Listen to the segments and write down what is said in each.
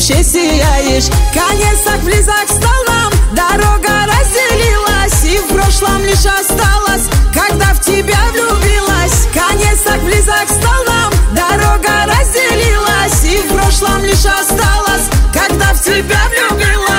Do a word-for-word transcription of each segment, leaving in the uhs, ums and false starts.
душе сияешь. Конец так близок стал нам, дорога разделилась, и в прошлом лишь осталось, когда в тебя влюбилась. Конец так близок стал нам, дорога разделилась, и в прошлом лишь осталось, когда в тебя влюбилась.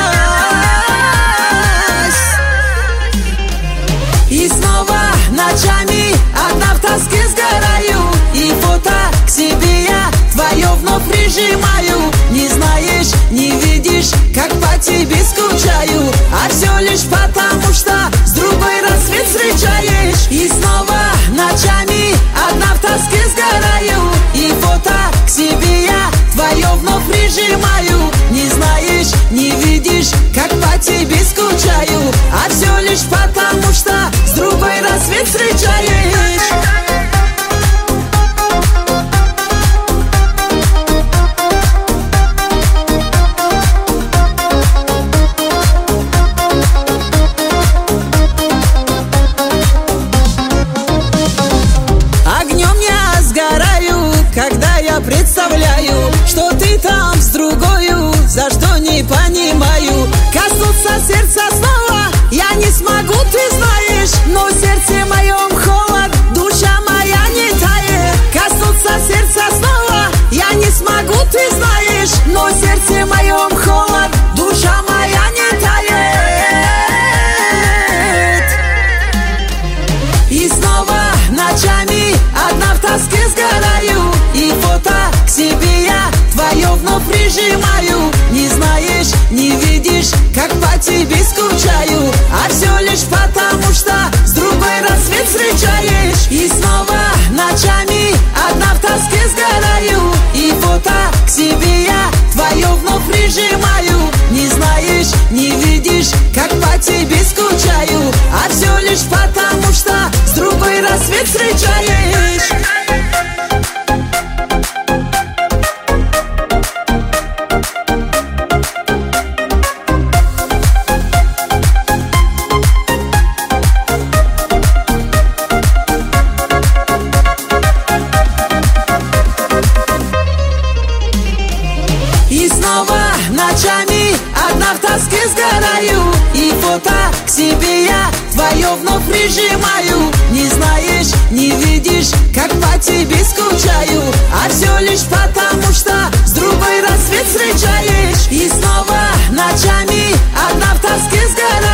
И снова ночами одна в тоске сгораю, и фото к себе я твое вновь прижимаю. Не знаешь, не видишь, как по тебе скучаю, а все лишь потому, что с другой рассвет встречаешь. И снова ночами одна в тоске сгораю, и фото к себе я твое вновь прижимаю. Не знаешь, не видишь, как по тебе скучаю, а все лишь потому, что с другой рассвет встречаешь. Когда я представляю, что ты там с другою, за что не понимаю. Коснуться сердца снова я не смогу, ты знаешь, но в сердце моем холод, душа моя не тает. Коснуться сердца снова я не смогу, ты знаешь, но в сердце моем холод, душа моя не тает. И снова ночами одна в тоске сгораю, и фото к себе я твое вновь прижимаю. Не знаешь, не видишь, как по тебе скучаю, а все лишь потому, что с другой рассвет встречаешь. И снова ночами одна в тоске сгораю, и фото к себе я твое вновь прижимаю. Не знаешь, не видишь, как по тебе скучаю, а все лишь потому, что с другой рассвет встречаешь. И снова ночами одна в тоске сгораю, и фото к себе я твое вновь прижимаю. Не знаешь, не видишь, как по тебе скучаю, а все лишь потому, что с другой рассвет встречаешь. И снова ночами одна в тоске сгораю,